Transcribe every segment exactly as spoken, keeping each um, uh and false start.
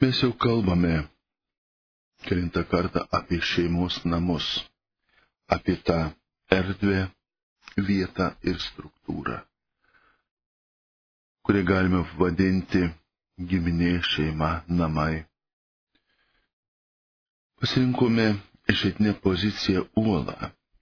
Mes jau kalbame kelintą kartą apie šeimos namus, apie tą erdvę, vietą ir struktūrą, kurią galime vadinti giminė, šeima, namai. Pasirinkome išeitinę poziciją uolą.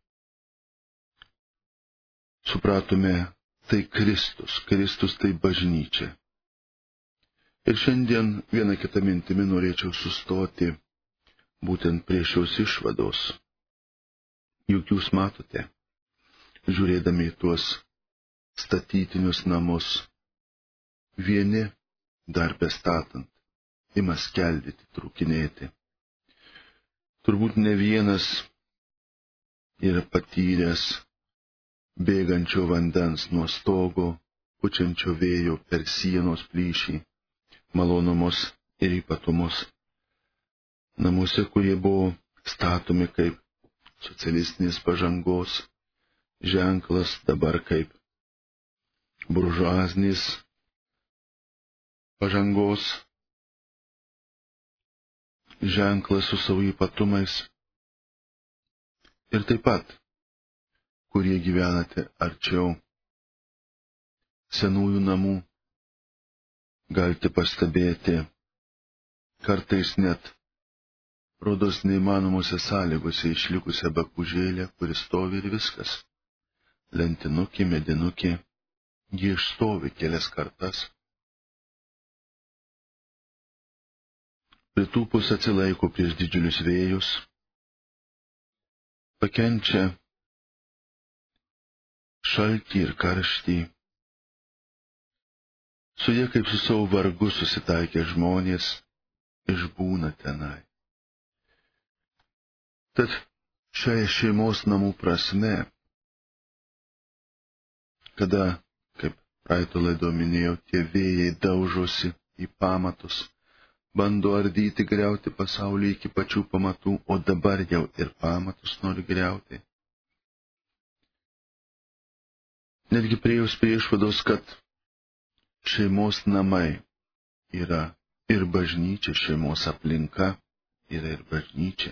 Supratome, tai Kristus, Kristus tai bažnyčia. Ir šiandien vieną kitą mintimį norėčiau sustoti būtent prie šios išvados. Juk jūs matote, žiūrėdami į tuos statytinius namus, vieni dar bestatant ima skeldyti, trūkinėti. Turbūt ne vienas yra patyręs bėgančio vandens nuo stogo, pučiančio vėjo per sienos plyšį, malonumus ir ypatumus. Namuose, kurie buvo statomi kaip socialistinės pažangos ženklas, dabar kaip buržuazinės pažangos ženklas su savo ypatumais. Ir taip pat, kurie gyvenate arčiau senųjų namų, galite pastebėti kartais net rodos neįmanomose sąlygose išlikusią bakūžėlę, kuri stovi ir viskas. Lentinukė, medinukė, ji išstovi kelias kartas. Pritūpus atsilaiko prieš didžiulius vėjus, pakenčia šaltį ir karštį. Su jie kaip su savo vargu susitaikę žmonės išbūna tenai. Tad šiai šeimos namų prasme, kada, kaip praeito laido minėjau, tie vėjai daužosi į pamatus, bando ardyti, griauti pasaulį iki pačių pamatų, o dabar jau ir pamatus nori griauti. Netgi priėjus prie išvados, kad šeimos namai yra ir bažnyčia, šeimos aplinka yra ir bažnyčia.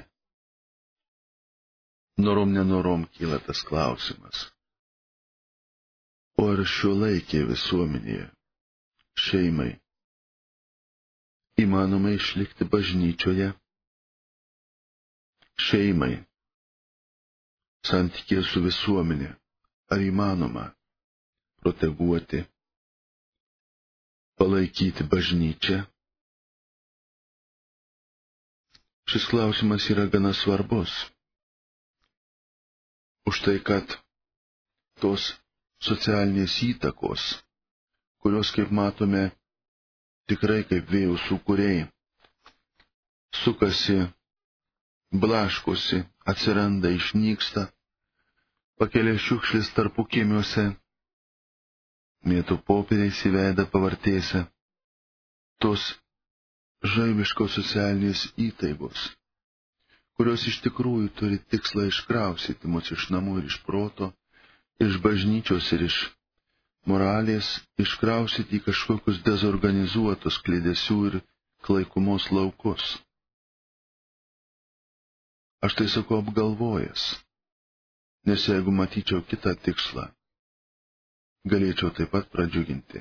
Norom nenorom kyla tas klausimas. O ar šiuolaikėje visuomenėje šeimai įmanoma išlikti bažnyčioje? Šeimai santykėje su visuomenė, ar įmanoma proteguoti, palaikyti bažnyčią? Šis klausimas yra gana svarbus. Už tai, kad tos socialinės įtakos, kurios, kaip matome, tikrai kaip vėjų sūkuriai, sukasi, blaškosi, atsiranda, išnyksta, pakelia šiukšlės tarpukiemiuose, mėtų popieriais į veidą pavartėse, tos žaibiškos socialinės įtaigos, kurios iš tikrųjų turi tikslą iškrausyti mus iš namų ir iš proto, iš bažnyčios ir iš moralės, iškrausyti į kažkokius dezorganizuotus klydesių ir klaikumos laukus. Aš tai sakau apgalvojęs, nes jeigu matyčiau kitą tikslą, galėčiau taip pat pradžiuginti.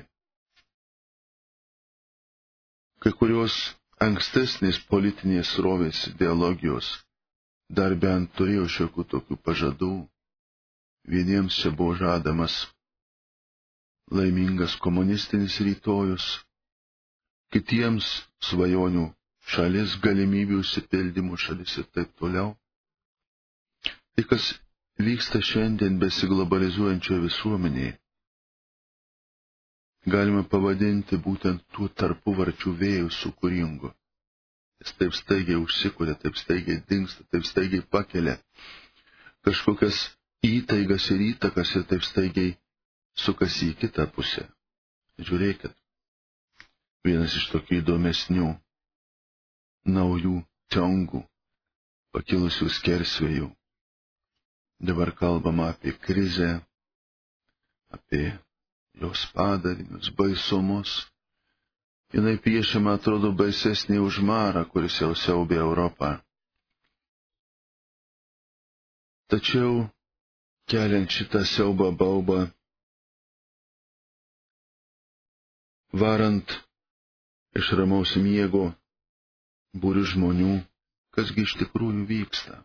Kai kurios ankstesnės politinės srovės ideologijos dar bent turėjo šiokių tokių pažadų. Vieniems čia buvo žadamas laimingas komunistinis rytojus, kitiems svajonių šalis, galimybių išsipildymų šalis ir taip toliau. Tai, kas vyksta šiandien besiglobalizuojančioje visuomenėje, galima pavadinti būtent tuo tarpuvarčių vėjų sūkuringu. Jis taip staigiai užsikuria, taip staigiai dingsta, taip staigiai pakelia kažkokias įtaigas ir įtakas ir taip staigiai sukasi į kitą pusę. Žiūrėkit, vienas iš tokių įdomesnių naujų tiongų, pakilusių skersvėjų. Dabar kalbama apie krizę, apie jos padarinius, baisumus, jinai piešiama atrodo baisesnė už marą, kuris jau siaubė Europą. Tačiau, keliant šitą siaubą baubą, varant iš ramaus miego būrių žmonių, kasgi iš tikrųjų vyksta.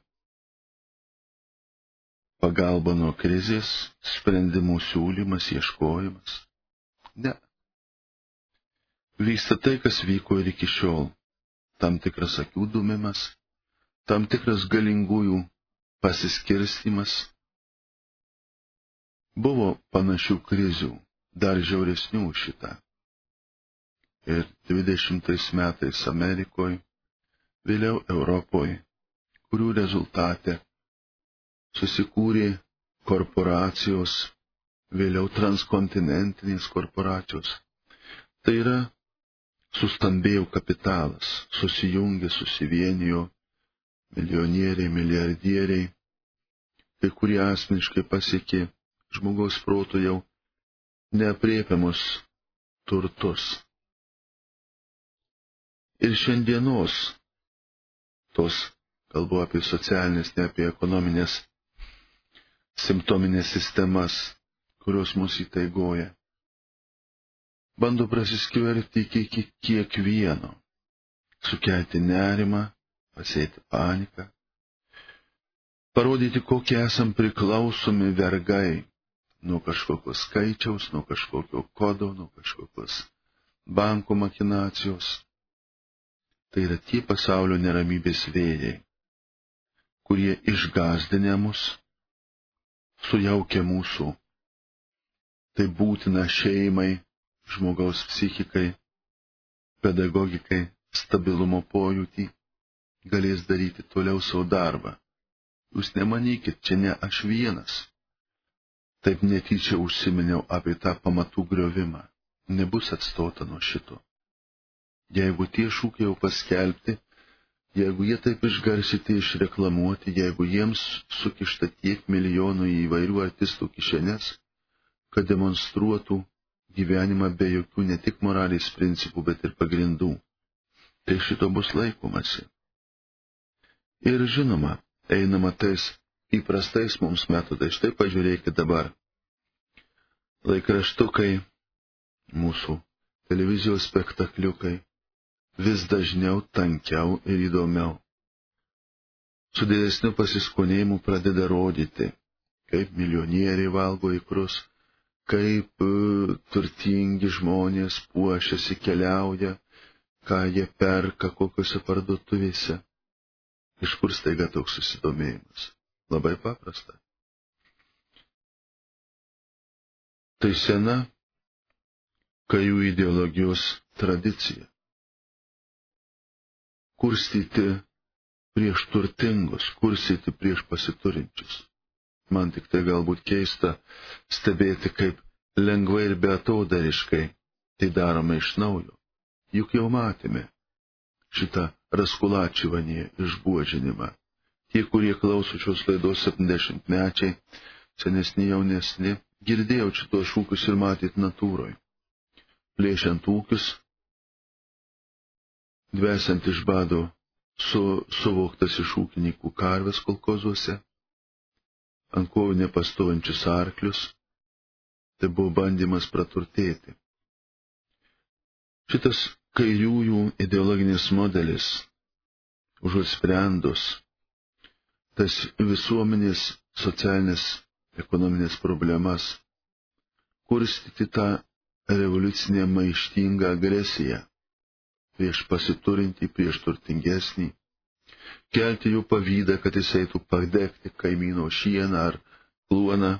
Pagalba nuo krizės, sprendimų siūlymas, ieškojimas. Ne. Vyksta tai, kas vyko ir iki šiol. Tam tikras akių dūmimas, tam tikras galingųjų pasiskirstimas. Buvo panašių krizių, dar žiauresnių šitą. Ir dvidešimtais metais Amerikoje, vėliau Europoje, kurių rezultate susikūrė korporacijos, vėliau transkontinentinės korporacijos. Tai yra, sustambėjo kapitalas, susijungė, susivienijo milijonieriai, milijardieriai, kai kurie asmeniškai pasiekė žmogaus proto jau neaprėpiamus turtus. Ir šiandienos tos, kalbu apie socialinės, ne apie ekonominės, simptominės sistemas, kurios mus įtaigoja, bando prasiskverti iki kiekvieno, sukelti nerimą, pasėti paniką, parodyti, kokie esam priklausomi vergai nuo kažkokio skaičiaus, nuo kažkokio kodo, nuo kažkokios banko machinacijos. Tai yra tie pasaulio neramybės vėjai, kurie išgąsdinę mus, sujaukia mūsų. Tai būtina šeimai, žmogaus psichikai, pedagogikai, stabilumo pojūtį, galės daryti toliau savo darbą. Jūs nemanykit, čia ne aš vienas. Taip netyčia užsiminiau apie tą pamatų griovimą. Nebus atstota nuo šito. Jeigu tie šūkiai jau paskelbti, jeigu jie taip išgarsyti, išreklamuoti, jeigu jiems sukišta tiek milijonų į įvairių artistų kišenes, kad demonstruotų gyvenimą be jokių ne tik moralės principų, bet ir pagrindų, tai šito bus laikomasi. Ir žinoma, einama tais įprastais mums metodais. Štai pažiūrėkit dabar. Laikraštukai, mūsų televizijos spektakliukai, vis dažniau, tankiau ir įdomiau. Su didesniu pasiskonėjimu pradeda rodyti, kaip milijonieriai valgo ikrus, kaip uh, turtingi žmonės puošiasi, keliauja, ką jie perka, kokiose parduotuvėse. Iš kur staiga toks susidomėjimas? Labai paprasta. Tai sena kajų ideologijos tradicija. Kurstyti prieš turtingus, kursyti prieš pasiturinčius. Man tik tai galbūt keista stebėti, kaip lengvai ir beatodariškai tai daroma iš naujo. Juk jau matėme šitą raskulačivanį išbuožinimą. Tie, kurie klauso šios laidos septyniasdešimtmečiai, senesni, jaunesni, girdėjau šitos šūkius ir matyt natūroj. Plėšiant ūkius, dvesiant iš bado su, suvoktas iš ūkininkų karves kolkozuose, ant kojų nepastojančius arklius, tai buvo bandymas praturtėti. Šitas kairiųjų ideologinis modelis, užuot sprendus tas visuomenės socialinės ekonominės problemas, kurstyti tą revoliucinę maištingą agresiją prieš pasiturintį, prieš turtingesnį, kelti jų pavydą, kad jis eitų padegti kaimyno šieną ar kluoną.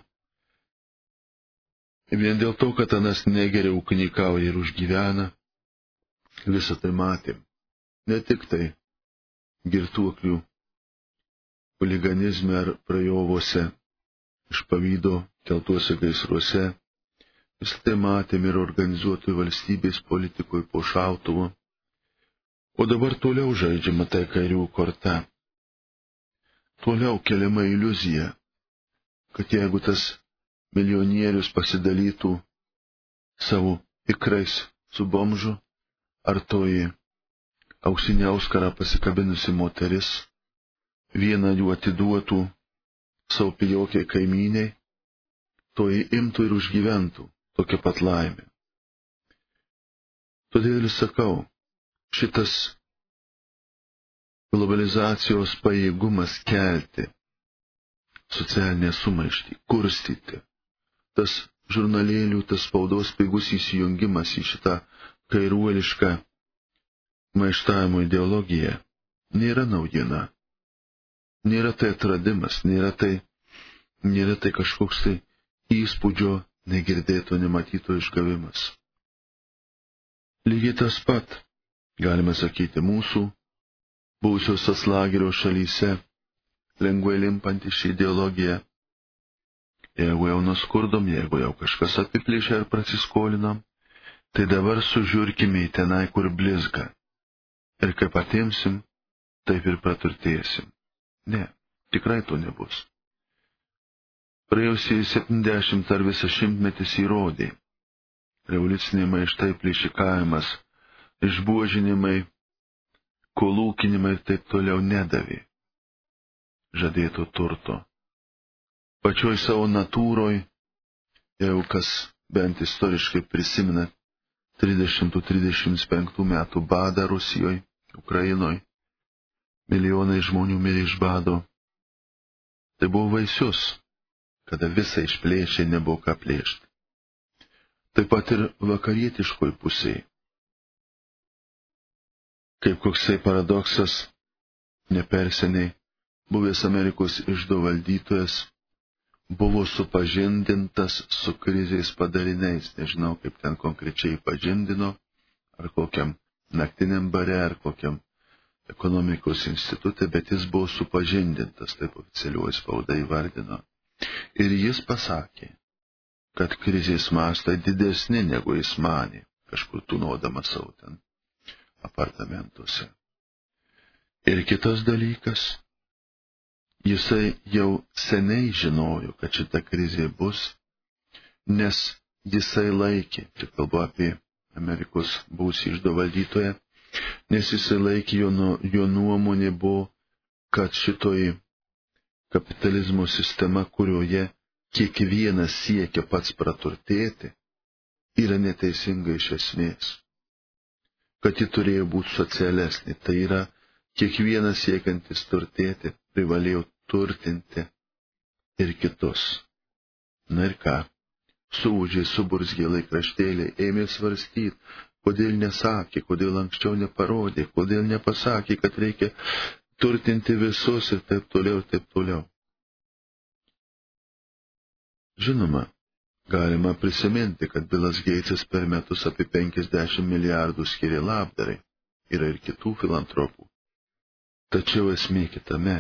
Vien dėl to, kad anas negeria ūkininkauja ir užgyvena, visą tai matėm. Ne tik tai girtuoklių huliganizme ar prajovose, iš pavydo keltuose gaisruose, visą tai matėm ir organizuotojų valstybės politikoje po šautuvo. O dabar toliau žaidžiama tai kairių korta. Toliau keliama iliuzija, kad jeigu tas milijonierius pasidalytų savo ikrais su bomžu, ar toji auksinį auskarą pasikabinusi moteris vieną jų atiduotų savo pijokiai kaimyniai, toji imtų ir užgyventų tokią pat laimę. Todėl ir sakau, šitas globalizacijos pajėgumas kelti socialinę sumaištį, kurstyti, tas žurnalėlių, tas spaudos pigus įsijungimas į šitą kairuolišką maištavimo ideologiją nėra naujiena, nėra tai atradimas, nėra tai, nėra tai kažkoks tai įspūdžio negirdėto, nematyto išgavimas. Lygiai tas pat, galime sakyti, mūsų buvusios lagerio šalyse lengvai limpanti ši ideologija. Jeigu jau nuskurdom, jeigu jau kažkas apiplėšė ar prasiskolinam, tai dabar sužiūrkime į tenai, kur blizga. Ir kaip atimsim, taip ir praturtėsim. Ne, tikrai to nebus. Praėjusį septyniasdešimt ar visas šimtmetis įrodė. Revoliuciniai maištai, plėšikavimas, išbuožinimai, kolūkinimai ir taip toliau nedavė žadėto turto. Pačioj savo natūroj, jeigu kas bent istoriškai prisimena trisdešimt trisdešimt penkių metų badą Rusijoje, Ukrainoje, milijonai žmonių mirė iš bado. Tai buvo vaisius, kada visą išplėšė, nebuvo ką plėšti. Taip pat ir vakarietiškoj pusėje. Kaip koksai paradoksas, neperseniai buvęs Amerikos iždo valdytojas buvo supažindintas su krizės padariniais. Nežinau, kaip ten konkrečiai pažindino, ar kokiam naktiniam bare, ar kokiam ekonomikos institutė, bet jis buvo supažindintas, taip oficialiuoji spauda įvardino. Ir jis pasakė, kad krizės mastai didesni negu jis manė, kažkur tūnodamas savo ten apartamentuose. Ir kitas dalykas, jisai jau seniai žinojo, kad šita krizė bus, nes jisai laikė, čia kalbu apie Amerikos buvusį iždo valdytoją, nes jisai laikė, jo, jo nuomonė buvo, kad šitoji kapitalizmo sistema, kurioje kiekvienas siekia pats praturtėti, yra neteisinga iš esmės. Kad ji turėjo būti socialesnė, tai yra kiekvienas siekiantis turtėti privalėjo turtinti ir kitus. Na ir ką, suūžė, suburzgė laikraštėliai, ėmė svarstyti, kodėl nesakė, kodėl anksčiau neparodė, kodėl nepasakė, kad reikia turtinti visus ir taip toliau ir taip toliau. Žinoma, galima prisiminti, kad Bilas Geitsas per metus apie penkiasdešimt milijardų skiria labdarai. Yra ir kitų filantropų. Tačiau esmė kitame.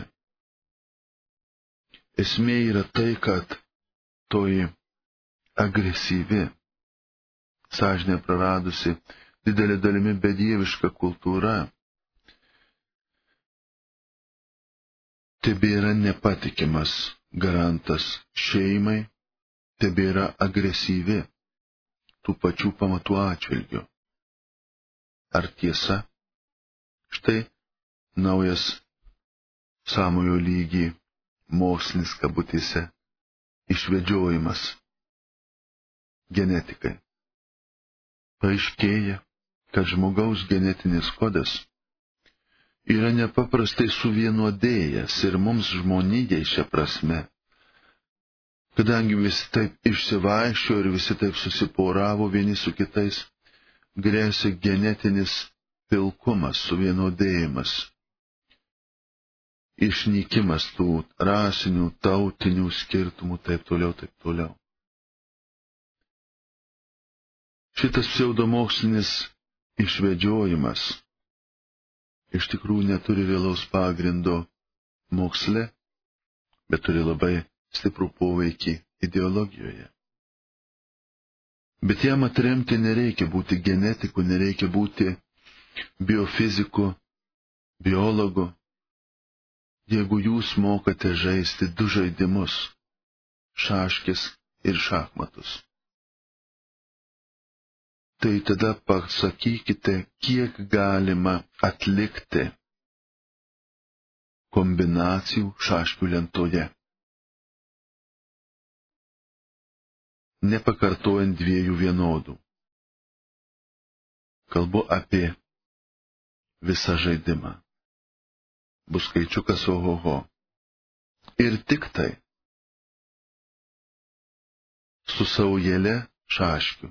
Esmė yra tai, kad toji agresyvi, sąžinė praradusi, didelė dalimi bedieviška kultūra tebėra nepatikimas garantas šeimai, tebėra agresyvi tų pačių pamatų atžvilgių. Ar tiesa? Štai naujas sąmojo lygį mokslinis kabutėse išvedžiojimas genetikai. Paaiškėja, kad žmogaus genetinis kodas yra nepaprastai suvienodėjęs ir mums žmonijai šia prasme. Kadangi visi taip išsivaiščio ir visi taip susiporavo vieni su kitais, grėsia genetinis pilkumas, suvienodėjimas, išnykimas tų rasinių, tautinių skirtumų, taip toliau, taip toliau. Šitas pseudomokslinis išvedžiojimas iš tikrųjų neturi realaus pagrindo moksle, bet turi labai stiprų poveikį ideologijoje. Bet jam atremti nereikia būti genetiku, nereikia būti biofiziku, biologu. Jeigu jūs mokate žaisti du žaidimus - šaškės ir šachmatus. tai tada pasakykite, kiek galima atlikti kombinacijų šaškių lentoje, nepakartojant dviejų vienodų. Kalbu apie visą žaidimą. Bus skaičiukas ohoho. Ir tik tai su saujėle šaškių.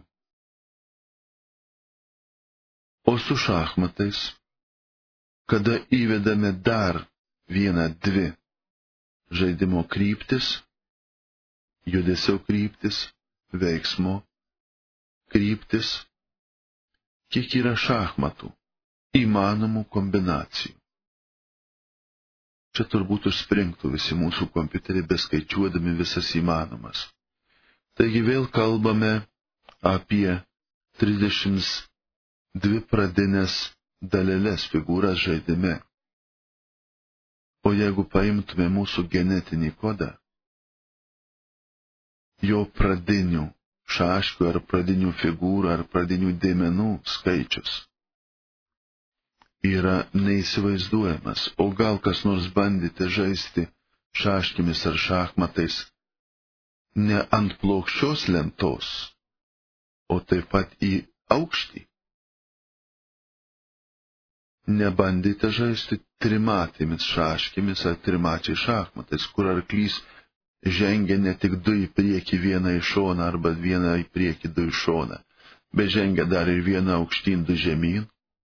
O su šachmatais, kada įvedame dar vieną, dvi žaidimo kryptis, judesio kryptis, veiksmo kryptis, kiek yra šachmatų, įmanomų kombinacijų. Čia turbūt užspringtų visi mūsų kompiuteriai beskaičiuodami visas įmanomas. Taigi vėl kalbame apie trisdešimt dvi pradinės daleles figūras žaidime. O jeigu paimtume mūsų genetinį kodą, jo pradinių šaškių ar pradinių figūrų ar pradinių dėmenų skaičius yra neįsivaizduojamas. O gal kas nors bandėte žaisti šaškimis ar šachmatais ne ant plokščios lentos, o taip pat į aukštį? Nebandėte žaisti trimatėmis šaškimis ar trimačiai šachmatais, kur arklys žengia ne tik du į priekį, vieną į šoną arba vieną į priekį, du į šoną, bet žengia dar ir vieną aukštyn, du žemyn?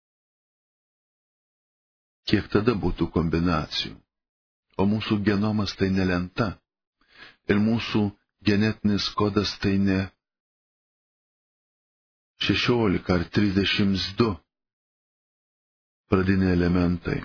Kiek tada būtų kombinacijų? O mūsų genomas tai ne lenta. Ir mūsų genetinis kodas tai ne šešiolika ar trisdešimt du pradiniai elementai.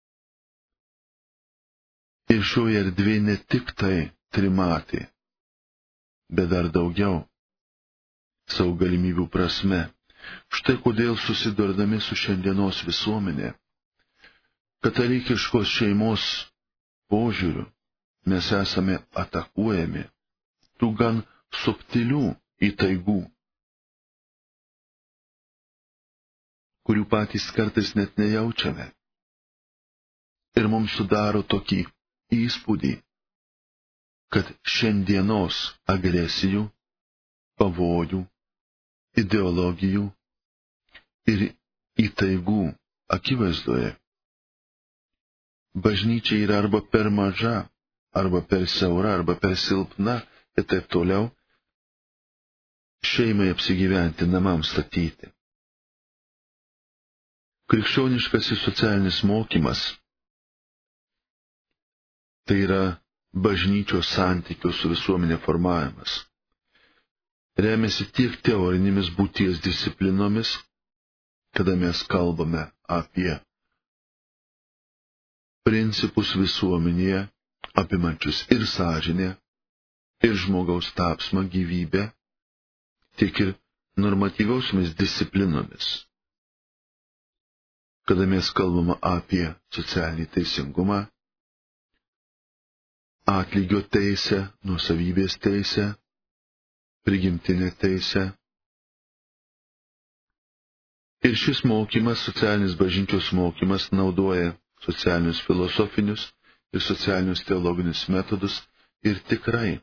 Ir šioje erdvėje ne tik tai trimatė, bet dar daugiau savo galimybių prasme. Štai kodėl susidurdami su šiandienos visuomenė, katalikiškos šeimos požiūriu, mes esame atakuojami tų gan subtilių įtaigų, kurių patys kartais net nejaučiame. Ir mums sudaro tokį įspūdį, kad šiandienos agresijų, pavojų, ideologijų ir įtaigų akivaizdoje bažnyčia yra arba per maža, arba per siaura, arba per silpna ir taip toliau šeimai apsigyventi, namams statyti. Krikščioniškasis socialinis mokymas tai yra bažnyčios santykių su visuomenė formavimas. Remiasi tiek teorinėmis būties disciplinomis, kada mes kalbame apie principus visuomenėje, apimančius ir sąžinę, ir žmogaus tapsmą, gyvybę, tiek ir normatyviausiamis disciplinomis. Kada mes kalbame apie socialinį teisingumą, atlygio teisę, nuosavybės teisę, prigimtinę teisę. Ir šis mokymas, socialinis bažnyčios mokymas, naudoja socialinius filosofinius ir socialinius teologinius metodus ir tikrai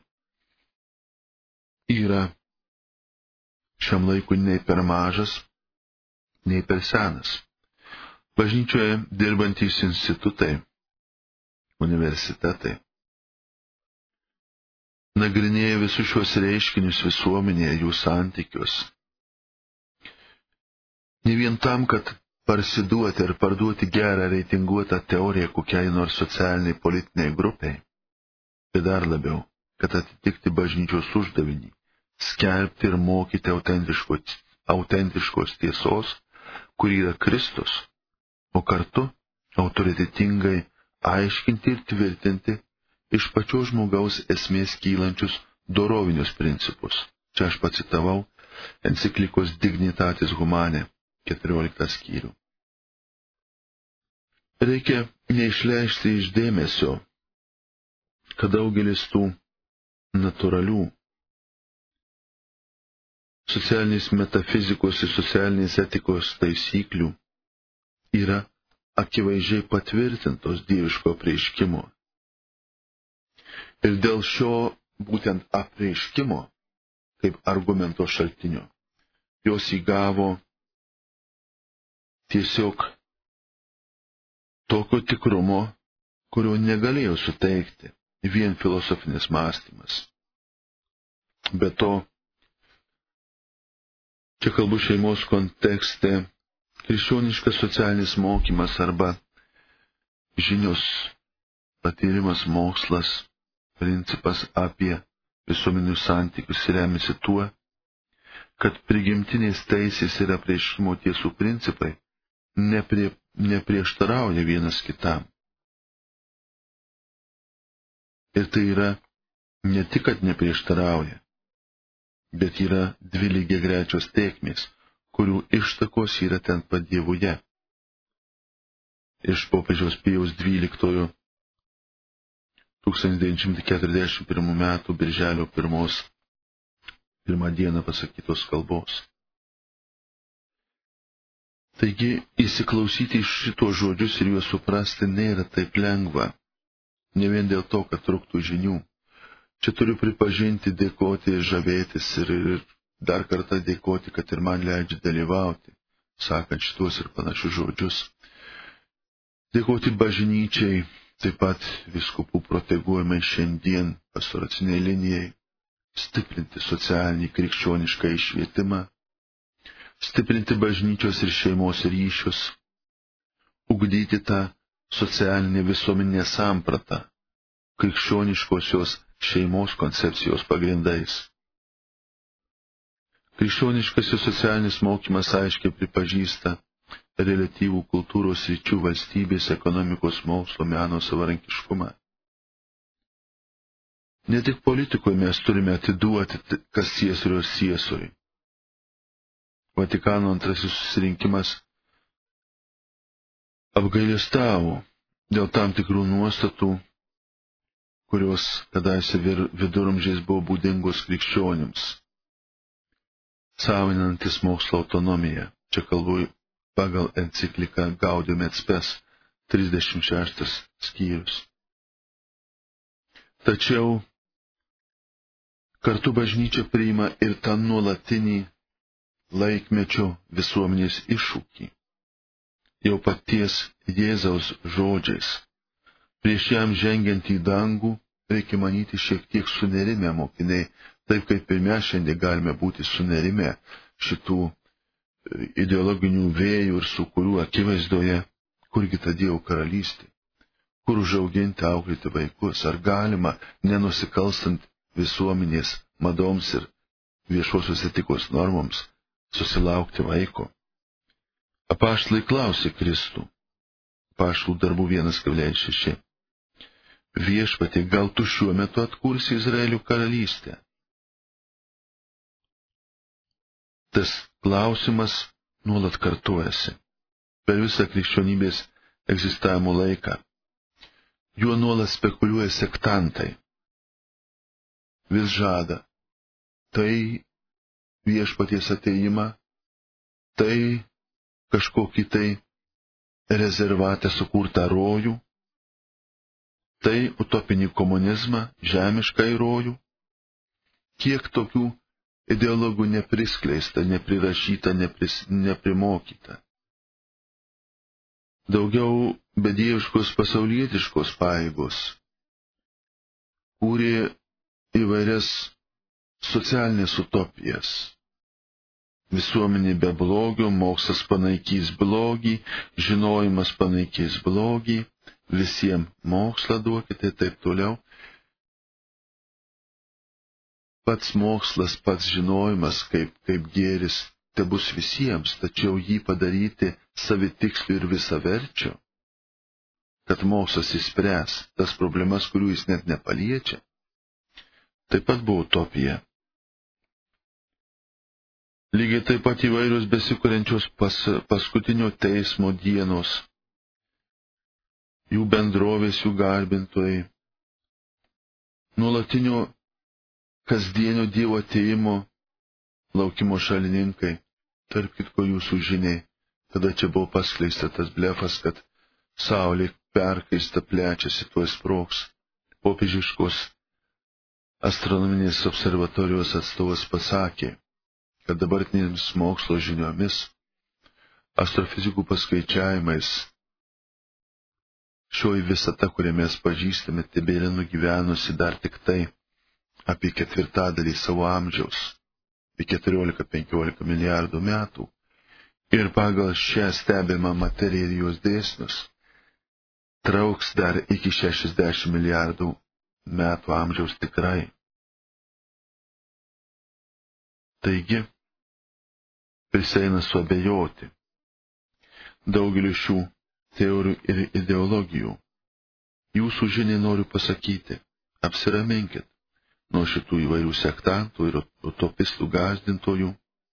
yra šiam laikui nei per mažas, nei per senas. Bažnyčioje dirbantys institutai, universitetai nagrinėja visus šios reiškinius visuomenėje, jų santykius. Ne vien tam, kad parsiduoti ar parduoti gerą reitinguotą teoriją kokiai nors socialiniai politiniai grupiai, bet dar labiau, kad atitikti bažnyčios uždavinį, skelbti ir mokyti autentiškos, autentiškos tiesos, kur yra Kristus, o kartu autoritetingai aiškinti ir tvirtinti iš pačios žmogaus esmės kylančius dorovinius principus. Čia aš pacitavau enciklikos Dignitatis Humane, keturioliktą skyrių. Reikia neišleisti iš dėmesio, kad daugelis tų natūralių socialinės metafizikos ir socialinės etikos taisyklių yra akivaizdžiai patvirtintos dieviško apreiškimo. Ir dėl šio būtent apreiškimo, kaip argumento šaltinio, jos įgavo tiesiog tokio tikrumo, kurio negalėjo suteikti vien filosofinis mąstymas. Be to, čia kalbu šeimos kontekste, krikščioniškas socialinis mokymas arba žinios, patyrimas, mokslas, principas apie visuomenių santykius remiasi tuo, kad prigimtinės teisės ir apreiškimo tiesų principai neprie, neprieštarauja vienas kitam. Ir tai yra ne tik, kad neprieštarauja, bet yra dvi lygiagrečios tėkmės, kurių ištakos yra ten pat Dievuje. Iš popiežiaus Pijaus dvyliktojo tūkstantis devyni šimtai keturiasdešimt pirmų metų birželio pirmos pirmą dieną pasakytos kalbos. Taigi, įsiklausyti iš šito žodžius ir juos suprasti nėra taip lengva, ne vien dėl to, kad trūktų žinių. Čia turiu pripažinti, dėkoti, žavėtis ir, ir dar kartą dėkoti, kad ir man leidžia dalyvauti, sakant šitos ir panašius žodžius. Dėkoti bažnyčiai, taip pat vyskupų proteguojamai šiandien pastoraciniai linijai, stiprinti socialinį krikščionišką išvietimą, stiprinti bažnyčios ir šeimos ryšius, ugdyti tą socialinę visuomenę sampratą, krikščioniškosios šeimos koncepcijos pagrindais. Krikščioniškasis socialinis mokymas aiškiai pripažįsta reliatyvų kultūros sričių valstybės, ekonomikos, mokslo, meno savarankiškumą. Ne tik politikoje mes turime atiduoti, kas ciesoriaus ciesoriui. Vatikano antrasis susirinkimas apgailestavo dėl tam tikrų nuostatų, kurios kadaise viduramžiais buvo būdingos krikščionims, savinantis mokslo autonomiją. Čia kalbu pagal encikliką Gaudium et Spes, trisdešimt šeštas skyrius. Tačiau kartu bažnyčia priima ir tą nuolatinį laikmečio visuomenės iššūkį. Jau paties Jėzaus žodžiais. Prieš jam žengiant į dangų, reikia manyti šiek tiek sunerimę mokiniai, taip kaip ir mes šiandien galime būti sunerimę šitų ideologinių vėjų ir sūkurių akivaizdoje, kurgi ta Dievo karalystė, kur užauginti, auklėti vaikus, ar galima, nenusikalstant visuomenės madoms ir viešosios etikos normoms, susilaukti vaiko. Apaštalai klausė Kristų, Apaštalų darbų vienas kablelis šeši. Viešpatie, gal tu šiuo metu atkursi Izraelio karalystę? Tas klausimas nuolat kartuojasi per visą krikščionybės egzistavimo laiką. Juo nuolat spekuliuoja sektantai. Vis žada tai viešpaties ateimą, tai kažkokį tai rezervatę sukurtą rojų, tai utopinį komunizmą, žemišką į rojų. Kiek tokių ideologų nepriskleista, neprirašyta, nepris, neprimokyta. Daugiau bedieviškos pasaulietiškos pajėgos kūrė įvairias socialinės utopijas. Visuomenė be blogio, mokslas panaikys blogį, žinojimas panaikys blogį, visiems mokslą duokite ir taip toliau. Pats mokslas, pats žinojimas, kaip, kaip gėris, te bus visiems, tačiau jį padaryti savitiksliu ir visaverčiu, kad mokslas įspręs tas problemas, kurių jis net nepaliečia, taip pat buvo utopija. Lygiai taip pat įvairios besikuriančios pas, paskutinio teismo dienos, jų bendrovės, jų garbintojai, nuolatinio kasdienio Dievo atėjimo laukimo šalininkai, tarp kitko jūsų žiniai, kada čia buvo paskleista tas blefas, kad saulė perkaista plečiasi, tuoj sprogs. Popiežiškos astronominės observatorijos atstovas pasakė, kad dabartinėmis mokslo žiniomis, astrofizikų paskaičiavimais, šioji visata, kurią mes pažįstame, tebėra nugyvenusi dar tik tai apie ketvirtadalį savo amžiaus, apie keturiolika penkiolika milijardų metų. Ir pagal šią stebimą materiją ir jos dėsnius trauks dar iki šešiasdešimt milijardų metų amžiaus tikrai. Taigi, prisieina suabejoti daugeliu šių teorijų ir ideologijų. Jūsų žiniai noriu pasakyti, apsiraminkit nuo šitų įvairių sektantų ir utopistų gąsdintojų.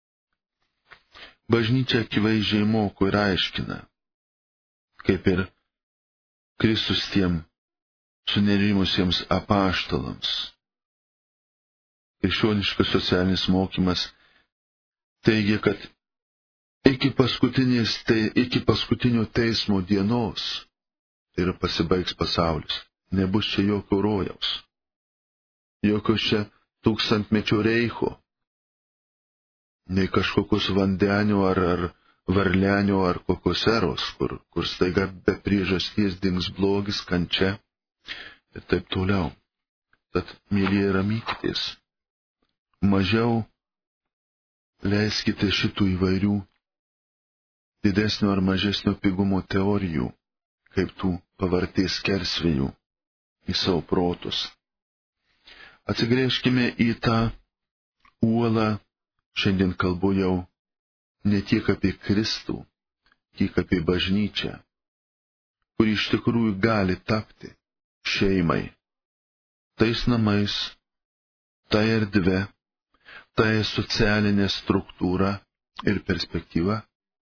Bažnyčia akivaizdžiai moko ir aiškina, kaip ir Kristus tiem sunerimusiems apaštalams. Krikščioniškas socialinis mokymas teigia, kad iki, te, iki paskutinio teismo dienos, tai yra pasibaigs pasaulis, nebus čia jokio rojaus, jokio čia tūkstantmečio reicho, nei kažkokios vandenio ar, ar varlenio ar kokios eros, kur, kur staiga be priežasties dings blogis, kančia ir taip toliau. Tad, mėlyje, ramykitės. Mažiau leiskite šitų įvairių didesnio ar mažesnio pigumo teorijų, kaip tų pavartės kersvėjų, į savo protus. Atsigrėžkime į tą uolą, šiandien kalbu jau ne tiek apie Kristų, tiek apie bažnyčią, kuri iš tikrųjų gali tapti šeimai, tais namais, tai erdve, tai socialinė struktūra ir perspektyva,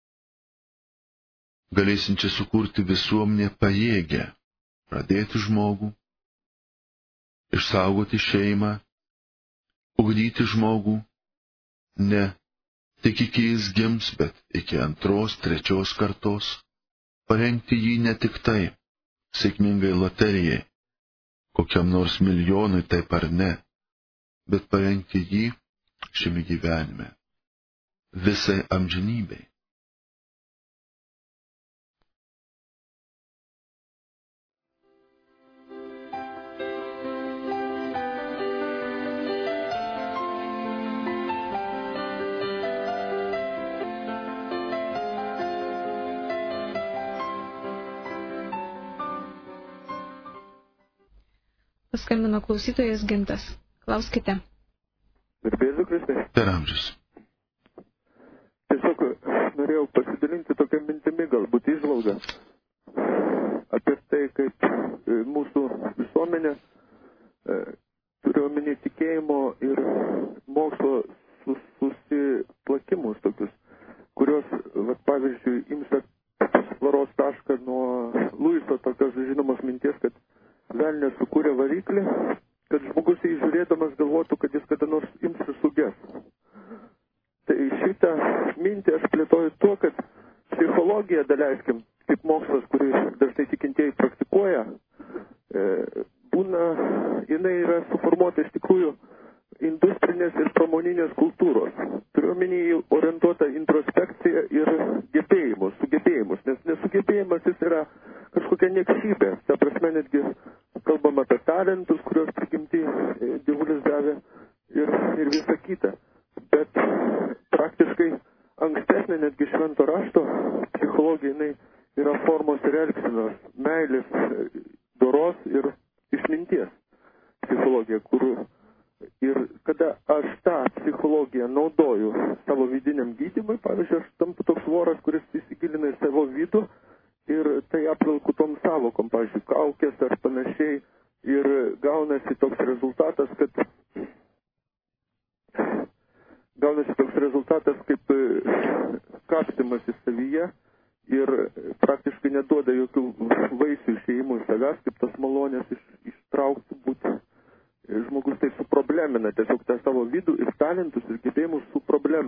galėsinčia sukurti visuomenę pajėgę pradėti žmogų, išsaugoti šeimą, ugdyti žmogų, ne tik iki jis gims, bet iki antros, trečios kartos, parengti jį ne tik tai sėkmingai loterijai, kokiam nors milijonui taip ar ne, bet parengti jį šiame gyvenime, visai amžinybei. Paskambino klausytojas Gintas. Klauskite. Garbėsiu Kristai. Per amžius. Tiesiog norėjau pasidalinti tokią mintimį, galbūt įžvalgą apie tai, kaip mūsų visuomenė turi omeny tikėjimo ir mokslo susiplakimus tokius, kurios, vat, pavyzdžiui, imsa svaros tašką nuo Luiso tokios žinomos minties, kad velnias sukūrė variklį, kad žmogus jį žiūrėdamas galvotų, kad jis kada nors ims ir suges. Tai šitą mintį aš plėtoju tuo, kad psichologija, daleiskim, kaip mokslas, kurį dažnai tikintieji praktikuoja, būna, jinai yra suformuota iš tikrųjų industrinės ir pramoninės kultūros. Turiu omeny orientuota introspekciją ir gebėjimus, sugebėjimus, nes nesugebėjimas jis yra kažkokia niekšybė. Ta prasme netgi kalbam apie talentus, kurios prigimti dievulis davė ir, ir visa kita. Bet praktiškai ankstesnė netgi švento rašto psichologija, jinai yra formos ir elgsenos, meilės, doros ir išminties psichologija, kur ir kada aš tą psichologiją naudoju savo vidiniam gydymui, pavyzdžiui, aš tampu toks voras, kuris įsigilina į savo vidų ir tai apvilku tom savokom, pavyzdžiui, kaukės ar panašiai, ir gaunasi toks rezultatas, kad gaunasi toks rezultatas kaip kapstymas į savyje ir praktiškai neduoda jokių vaisių išėjimų į savęs, kaip tas malonės iš, ištraukti būti. Žmogus tai suproblemina tiesiog tą savo vidų ir talentus ir gebėjimus suproblemina.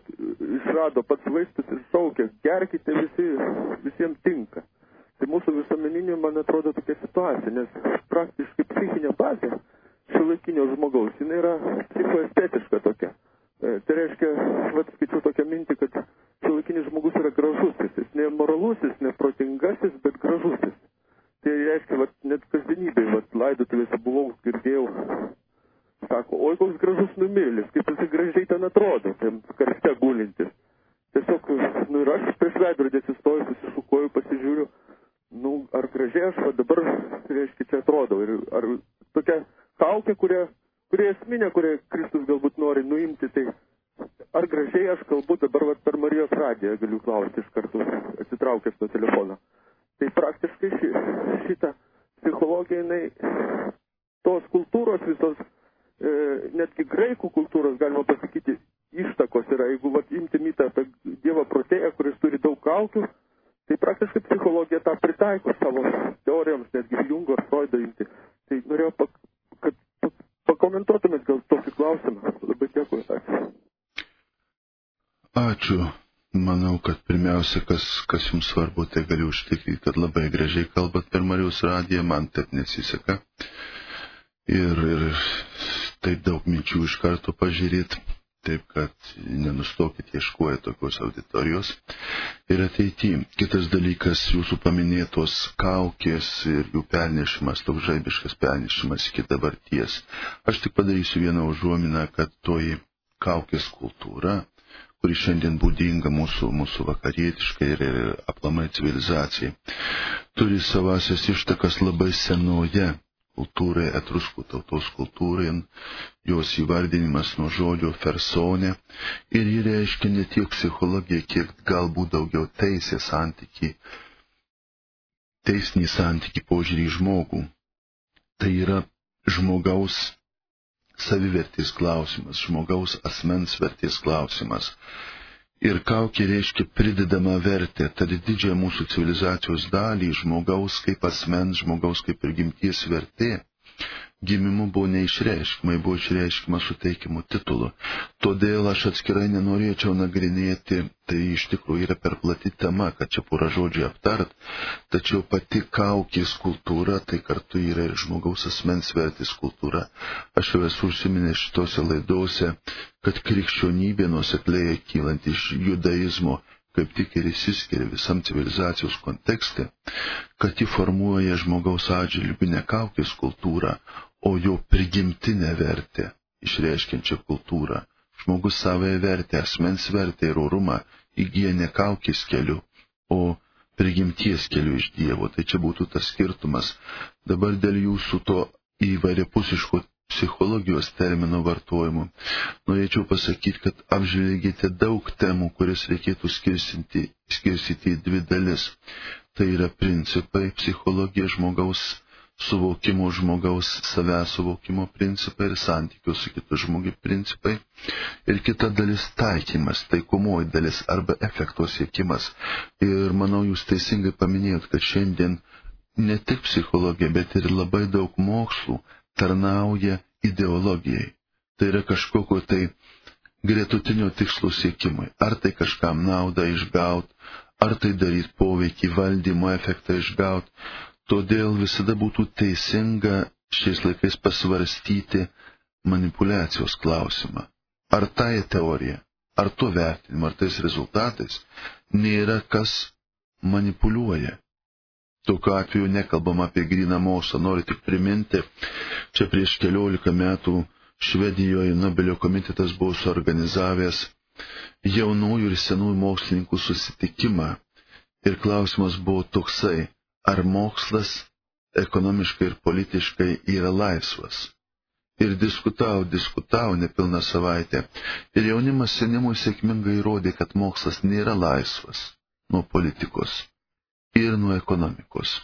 tiesiog išrado pats vaistus ir šaukė, gerkite visi, visiems tinka. Tai mūsų visuomeninė, man atrodo, tokia situacija, nes praktiškai psichinė bazė šiuolaikinio žmogaus, jinai yra psichoestetiška tokia. Tai reiškia, vat skaičiau tokią mintį, kad šiuolaikinis žmogus yra gražusis, jis ne moralusis, ne protingasis, bet gražusis. Tai reiškia, vat net kasdienybėj, vat laidotuvėse buvau, girdėjau, sako, oi koks gražus numėlis, kaip jis gražiai ten atrodo, ten karste gulintis. Tiesiog, nu ir aš prieš veidrodį atsistoju, susišukuoju, pasižiūriu, nu ar gražiai aš va dabar, reiškia, čia atrodau. Ir ar tokia kaukė, kuria, kuria esminė, kurią Kristus galbūt nori nuimti, tai ar gražiai aš kalbu dabar va, per Marijos radiją, galiu klausti iš karto, atsitraukęs nuo telefono. Tai praktiškai ši, šita psichologija, jinai, tos kultūros visos, e, netgi graikų kultūros, galima pasakyti, ištakos yra. Jeigu vat, imti mitą apie Dievą protėją, kuris turi daug kaukių, tai praktiškai psichologija tą pritaiko savo teorijoms, netgi Jungo ar Freudo imti. Tai norėjau, pak, kad pakomentuotumėt gal tokį klausimą. Labai dėkui. Ačiū. Ačiū. Manau, kad pirmiausia, kas, kas jums svarbu, tai galiu užtikrinti, kad labai gražiai kalbat per Marijos radiją, man taip nesiseka. Ir, ir taip daug minčių iš karto pažiūrėt, taip kad nenustokit ieškoję tokios auditorijos. Ir ateityje, kitas dalykas, jūsų paminėtos kaukės ir jų pernešimas, toks žaibiškas pernešimas iki dabarties. Aš tik padarysiu vieną užuominą, kad toji kaukės kultūra, kuri šiandien būdinga mūsų, mūsų vakarietiškai ir, ir aplamai civilizacijai, turi savasias ištakas labai senoje kultūrai, etruskų tautos kultūrai, jos įvardinimas nuo žodžio fersonė, ir ji reiškia ne tiek psichologiją, kiek galbūt daugiau teisės santykį, teisinį santykį požiūrį į žmogų. Tai yra žmogaus savivertės klausimas, žmogaus asmens vertės klausimas. Ir kaukė reiškia pridedama vertė, tad didžiąją mūsų civilizacijos dalį žmogaus kaip asmens, žmogaus kaip ir gimties vertė, gimimu buvo neišreiškima, buvo išreiškima suteikimu titulu. Todėl aš atskirai nenorėčiau nagrinėti, tai iš tikrųjų yra per plati tema, kad čia pora žodžiai aptart, tačiau pati kaukės kultūra, tai kartu yra ir žmogaus asmens vertės kultūra. Aš jau esu užsiminęs šitose laidose, kad krikščionybė nuosekliai kylant iš judaizmo, kaip tik ir įsiskiria visam civilizacijos kontekste, kad ji formuoja žmogaus atžvilgiu ne kaukės kultūrą, o jo prigimtinę vertę, išreiškiančią kultūrą. Žmogus savąją vertę, asmens vertę ir orumą įgyja ne kaukės keliu, o prigimties keliu iš Dievo. Tai čia būtų tas skirtumas. Dabar dėl jūsų to įvairiapusiško psichologijos termino vartojimo norėčiau pasakyti, kad apžvelgėte daug temų, kurias reikėtų skirstyti, skirstyti į dvi dalis. Tai yra principai, psichologija, žmogaus suvokimo, žmogaus savęs suvokimo principai ir santykių su kitu žmogiu principai. Ir kita dalis taikymas, taikomoji dalis arba efekto siekimas. Ir manau, jūs teisingai paminėjot, kad šiandien ne tik psichologija, bet ir labai daug mokslų tarnauja ideologijai. Tai yra kažkokio tai gretutinio tikslo siekimui. Ar tai kažkam naudą išgaut, ar tai daryti poveikį, valdymo efektą išgaut. Todėl visada būtų teisinga šiais laikais pasvarstyti manipulacijos klausimą. Ar tai teorija, ar to vertinimu, ar tais rezultatais nėra kas manipuliuoja. Tokiu atveju nekalbam apie gryną mokslą. Noriu tik priminti, čia prieš keliolika metų Švedijoje Nobelio komitetas buvo suorganizavęs jaunųjų ir senųjų mokslininkų susitikimą. Ir klausimas buvo toksai, ar mokslas ekonomiškai ir politiškai yra laisvas. Ir diskutau, diskutau nepilną savaitę. Ir jaunimas senimui sėkmingai įrodė, kad mokslas nėra laisvas nuo politikos ir nuo ekonomikos.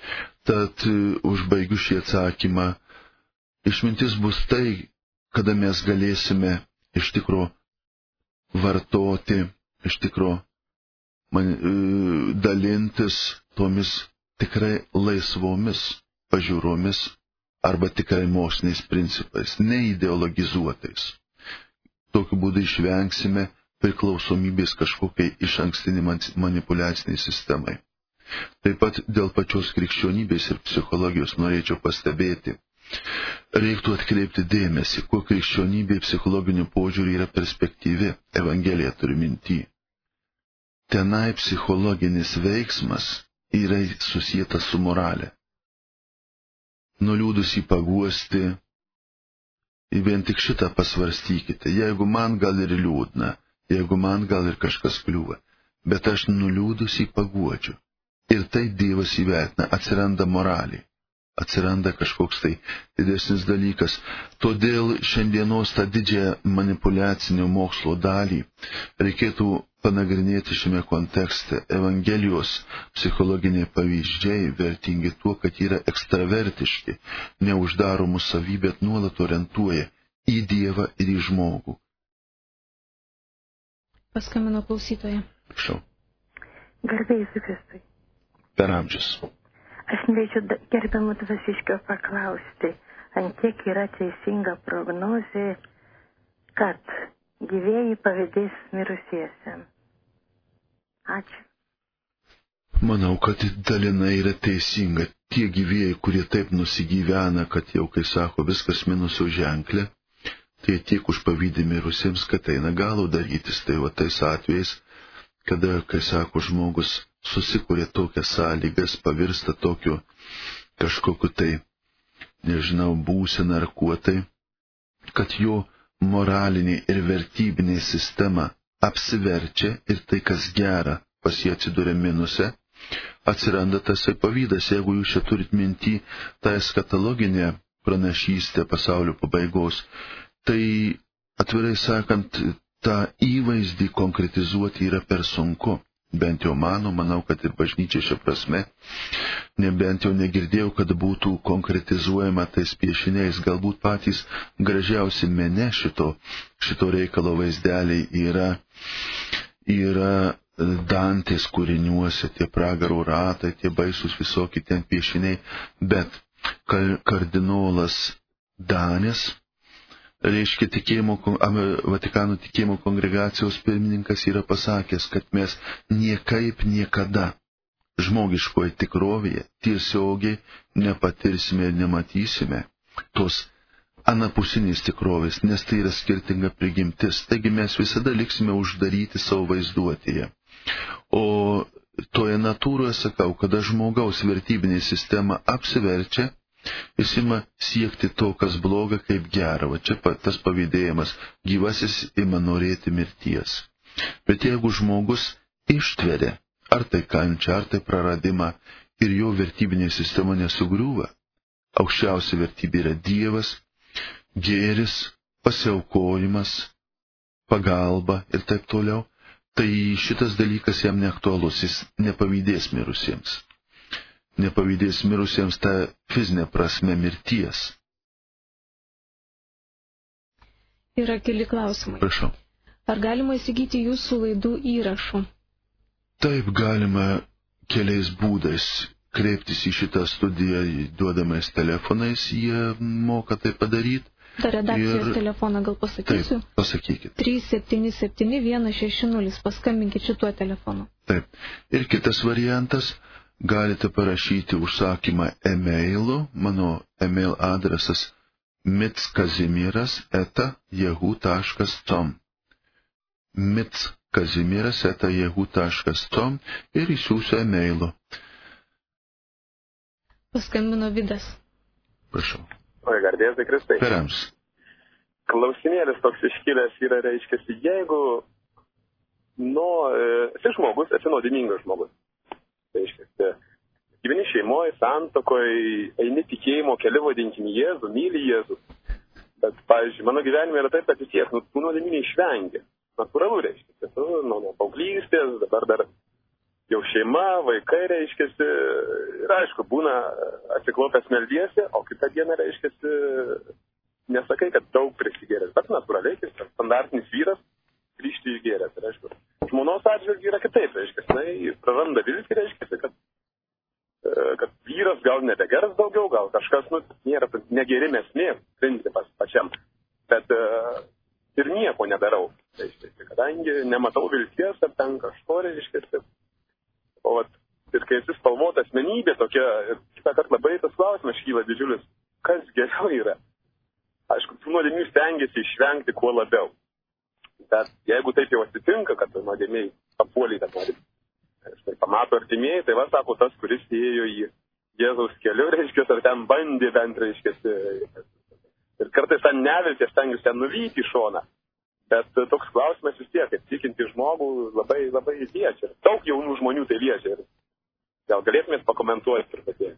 Tad užbaigiu šį atsakymą. Išmintis bus tai, kada mes galėsime iš tikro vartoti, iš tikro man, dalintis tomis tikrai laisvomis pažiūromis arba tikrai moksliniais principais, neideologizuotais. Tokiu būdu išvengsime priklausomybės kažkokiai iš ankstinį manipuliaciniai sistemai. Taip pat dėl pačios krikščionybės ir psichologijos norėčiau pastebėti. Reiktų atkreipti dėmesį, kuo krikščionybė psichologiniu požiūriu yra perspektyvi, Evangelija turi minty. Tenai psichologinis veiksmas yra susietas su moralė. Nuliūdusį paguosti, vien tik šitą pasvarstykite, jeigu man gal ir liūdna, jeigu man gal ir kažkas kliūva, bet aš nuliūdusį paguodžiu. Ir tai Dievas įvertina, atsiranda moraliai, atsiranda kažkoks tai didesnis dalykas. Todėl šiandienos tą didžiąją manipuliacinio mokslo dalį reikėtų panagrinėti šiame kontekste. Evangelijos psichologiniai pavyzdžiai vertingi tuo, kad yra ekstravertiški, neuždaromų savy, bet nuolat orientuoja į Dievą ir į žmogų. Paskambino klausytoja. Prašau. Garbė Jėzui Kristui. Per amžius. Aš norėčiau gerbiamų dvasiškio paklausti, ant kiek yra teisinga prognozė, kad gyvieji pavydės mirusiesiem. Ačiū. Manau, kad dalinai yra teisinga. Tie gyvieji, kurie taip nusigyvena, kad jau, kai sako, viskas minusio ženklė, tai tiek už pavydį mirusiems, kad eina galų darytis. Tai va tais atvejais, kada, kai sako, žmogus susikūrė tokias sąlygas, pavirsta tokiu kažkokiu tai, nežinau, būsena ar kuo tai, kad jo moralinė ir vertybinė sistema apsiverčia ir tai, kas gera, pas jį atsiduria minuse, atsiranda tasai pavydas. Jeigu jūs čia turit minty tą eskatologinę pranašystę pasaulio pabaigos, tai atvirai sakant, tą įvaizdį konkretizuoti yra per sunku. Bent jau mano, manau, kad ir bažnyčia šia prasme, nebent jau negirdėjau, kad būtų konkretizuojama tais piešiniais. Galbūt patys gražiausi mene šito, šito reikalo vaizdeliai yra, yra Dantės kūriniuose, tie pragaro ratai, tie baisus visokie ten piešiniai, bet kardinolas Danis, reiškia tikėjimo, Vatikano tikėjimo kongregacijos pirmininkas yra pasakęs, kad mes niekaip niekada žmogiškoje tikrovėje tiesiogiai nepatirsime ir nematysime tos anapusinės tikrovės, nes tai yra skirtinga prigimtis. Taigi mes visada liksime uždaryti savo vaizduotėje. O toje natūroje sakau, kada žmogaus vertybinė sistema apsiverčia, jis ima siekti to, kas bloga, kaip gera. Va čia tas pavydėjimas. Gyvasis ima norėti mirties. Bet jeigu žmogus ištveria, ar tai kančia, ar tai praradimą, ir jo vertybinė sistema nesugriūva, aukščiausia vertybė yra Dievas, gėris, pasiaukojimas, pagalba ir taip toliau, tai šitas dalykas jam neaktualus, jis nepavydės mirusiems. Nepavydės mirusiems tą fizinę prasme mirties. Yra keli klausimai. Prašau. Ar galima įsigyti jūsų laidų įrašų? Taip, galima keliais būdais kreiptis į šitą studiją, duodamais telefonais, jie moka tai padaryti. Dar redakcijos ir... telefoną gal pasakysiu? Taip, pasakykit. trys septyni septyni vienas šeši nulis, paskambinkit šituo telefonu. Taip. Ir kitas variantas, galite parašyti užsakymą e-mailu, mano e-mail adresas mitskazimieras eta yahoo taškas com. mitskazimieras eta yahoo taškas com ir įsiųsiu e-mailu. Paskambino Vidas. Prašau. Oi, garbėzai Kristai. Perams. Klausimėlis toks iškilęs yra, reiškiasi, jeigu nu, esi žmogus, esi nuodėmingas žmogus. Reiškiasi, gyveni šeimoje, santuokoje, eini tikėjimo keliu, vadinkim Jėzų, myli Jėzų. Bet, pavyzdžiui, mano gyvenime yra taip, kad vis tiek, nu, tų nuodėmių neišvengia. Natūralu, reiškiasi, tu, nu, nuo paauglystės, dabar dar jau šeima, vaikai, reiškiasi, ir aišku, būna atsiklaupęs meldiesi, o kitą dieną, reiškiasi, nesakai, kad daug prisigėręs, bet natūraliai, kaip standartinis vyras, grįžti išgėręs, reiškia. Žmonos atžvilgiu yra kitaip, reiškia, jinai praranda viltį, reiškia, kad, kad vyras gal nebegers daugiau, gal kažkas, nu, nėra negeri mesmė, principas pačiam. Bet ir nieko nedarau. Reiškia, kadangi nematau vilties ar ten kažko, reiškia. O vat, ir kai esi spalvota asmenybė tokia, ir kitą kartą labai tas klausimas kyla didžiulis, kas geriau yra. Aišku, tų nuodėmių stengiasi išvengti kuo labiau. Bet jeigu taip jau atsitinka, kad nuodėmiai papuoliai tą nuodėmį, tai pamato artimieji, tai va, sako, tas, kuris ėjo į Jėzaus keliu, reiškia, ar ten bandė bent, reiškia. Ir kartais tą neviltį stengiuosi ten nuvyti į šoną. Bet toks klausimas vis tiek, kad tikinti žmogų labai, labai liečia. Daug jaunų žmonių tai liečia. Ir gal galėtumėt pakomentuoti truputėlį?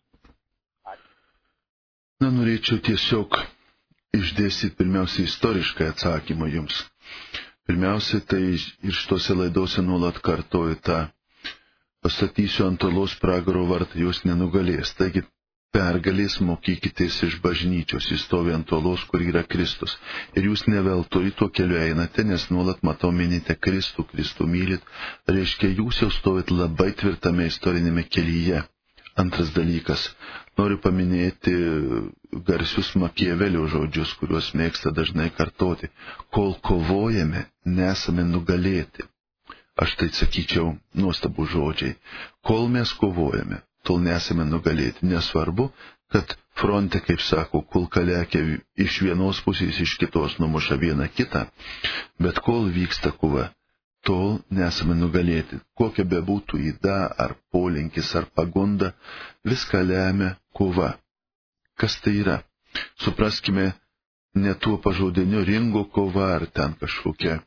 Na, norėčiau tiesiog išdėstyti pirmiausia istoriškai atsakymą jums. Pirmiausia, tai ir šitose laidose nuolat kartoju tą pastatysiu ant olos pragaro vartą, jūs nenugalės. Taigi pergalės mokykitės iš bažnyčios, jis stovi ant olos, kur yra Kristus. Ir jūs neveltui tuo keliu einate, nes nuolat matau minite Kristų, Kristų mylit. Reiškia, jūs jau stovit labai tvirtame istorinėme kelyje. Antras dalykas, noriu paminėti garsius Makiavelio žodžius, kuriuos mėgsta dažnai kartoti. Kol kovojame, nesame nugalėti. Aš tai sakyčiau nuostabų žodžiai. Kol mes kovojame, tol nesame nugalėti. Nesvarbu, kad fronte, kaip sako, kulka lekia iš vienos pusės, iš kitos numuša vieną kitą, bet kol vyksta kova, tol nesame nugalėti. Kokia bebūtų įda, ar polinkis, ar pagunda, viską lemia kova. Kas tai yra? Supraskime, ne tuo pažodiniu ringo kova, ar ten kažkokia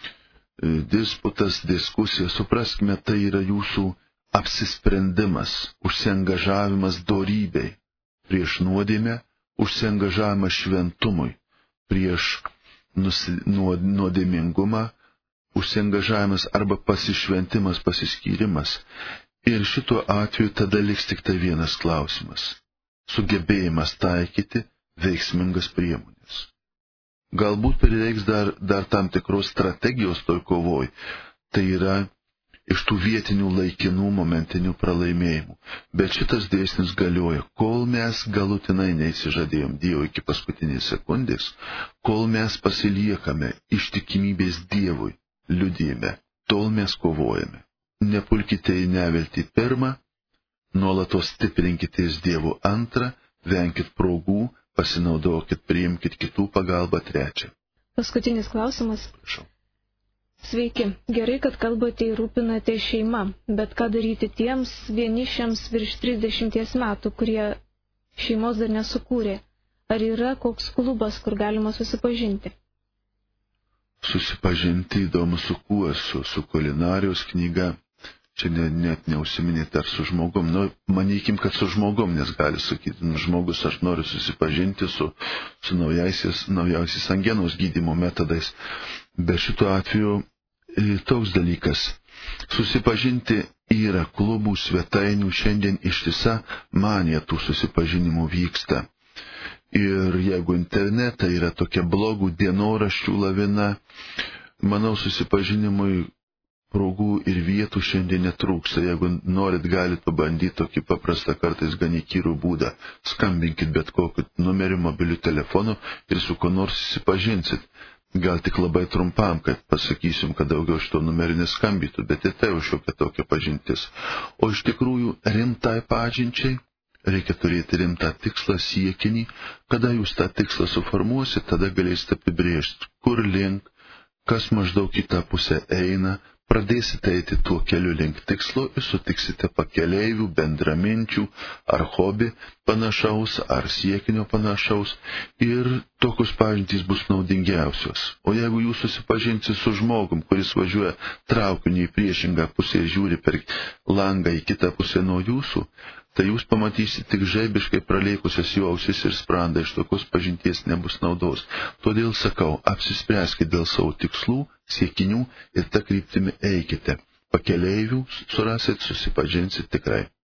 disputas, diskusija. Supraskime, tai yra jūsų apsisprendimas, užsiangažavimas dorybei, prieš nuodėmę, užsiangažavimas šventumui, prieš nusi, nuodėmingumą, užsiangažavimas arba pasišventimas, pasiskyrimas. Ir šituo atveju tada liks tik tai vienas klausimas – sugebėjimas taikyti veiksmingas priemonės. Galbūt prireiks dar, dar tam tikros strategijos toj kovoj, tai yra iš tų vietinių laikinų momentinių pralaimėjimų. Bet šitas dėsnis galioja, kol mes galutinai neįsižadėjom Dievo iki paskutinės sekundės, kol mes pasiliekame ištikimybės Dievui, liudijime, tol mes kovojame. Nepulkite į neviltį pirmą, nuolatos stiprinkitės Dievu antrą, venkit progų, pasinaudokit, priimkit kitų pagalbą trečią. Paskutinis klausimas. Prašau. Sveiki, gerai, kad kalbate ir rūpinate šeima, bet ką daryti tiems vienišiams virš trisdešimties metų, kurie šeimos dar nesukūrė? Ar yra koks klubas, kur galima susipažinti? Susipažinti įdomu su kuo, su, su kulinarijos knyga. Čia ne, net neusiminėte ar su žmogum. Nu, manykim, kad su žmogum, nes gali sakyti, nu, žmogus, aš noriu susipažinti su, su naujausiais, naujausiais angenos gydymo metodais. Bet šituo atveju e, toks dalykas. Susipažinti yra klubų, svetainių, šiandien ištisa manija tų susipažinimų vyksta. Ir jeigu internete yra tokia blogų dienoraščių lavina, manau, susipažinimui progų ir vietų šiandien netrūksta. Jeigu norit, galit pabandyti tokį paprastą, kartais gan įkyrų būdą. Skambinkit bet kokiu numeriu, mobiliu telefonu ir su kuo nors susipažinsit. Gal tik labai trumpam, kad pasakysim, kad daugiau šito numeriu neskambytų, bet ir tai jau šiokia tokia pažintis. O iš tikrųjų rimtai pažinčiai reikia turėti rimtą tikslą, siekinį. Kada jūs tą tikslą suformuosit, tada galėsite apibrėžti, kur link, kas maždaug į tą pusę eina. Pradėsite eiti tuo keliu link tikslo ir sutiksite pakeleivių, bendraminčių, ar hobi panašaus, ar siekinio panašaus, ir tokios pažintys bus naudingiausios. O jeigu jūs susipažinsit su žmogum, kuris važiuoja traukiniu į priešingą pusę ir žiūri per langą į kitą pusę nuo jūsų, tai jūs pamatysite tik žaibiškai praleikusias jų ausis ir sprandą, iš tokios pažinties nebus naudos. Todėl sakau, apsispręskite dėl savo tikslų, siekinių ir tą kryptimį eikite. Pakeleivių surasit, susipažinsit tikrai.